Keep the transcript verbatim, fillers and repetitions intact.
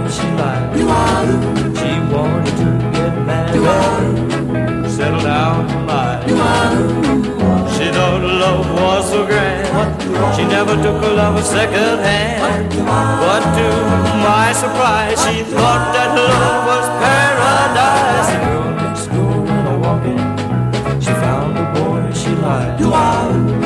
she liked. She wanted to get married, settle down for life. She thought love was so grand, she never took her love a second hand. But to my surprise, she thought that love was paradise. The girl next door went a walking, she found the boy she liked.